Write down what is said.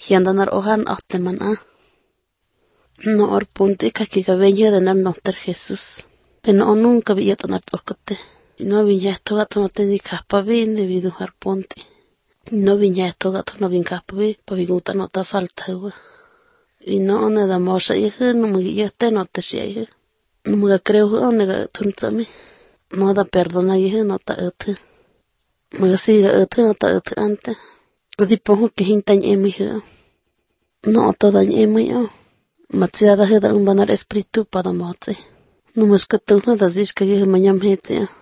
hiandanar ohan ahtemana. No or punti kaki kabeño de nar noter Jesús. Pero no nunca vi yatanar tokate. No viña toga tonote di kapavi ne vidu har punti. No viña toga tono vin kapavi pa viguta nota falta huwa. Y no one da mosa ihe no me yate nota shie. No me creo one ga tuntsami. No da perdona ihe nota etu. Me siga etu nota etu ante. Di pongo que hintan emi he. No toda emi yo. Matsiada he da un banar espiritu para mote. No me escuto da zis que ihe mañam hete.